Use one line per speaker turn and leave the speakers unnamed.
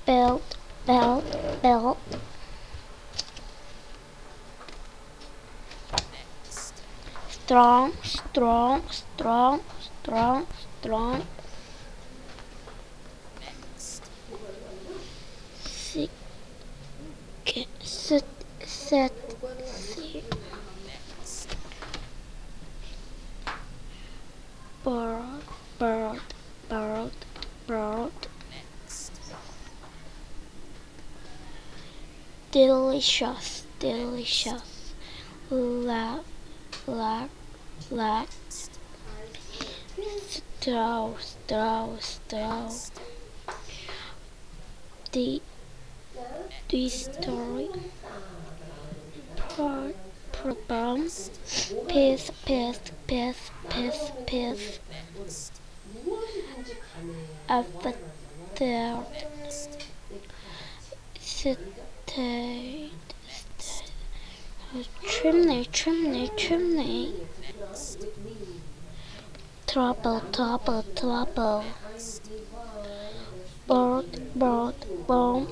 belt, belt, belt. Strong, strong, strong, strong, strong. Sick, sit, sit, sit. Bird, bird, bird, bird. Delicious, delicious. Laugh, laugh, laugh. Straw, straw, straw. The story. Problem. Piece, piece, piece, piece, piece. Avatar. State. Chimney, chimney, chimney. Trouble, trouble, trouble. Bird, bird, bomb.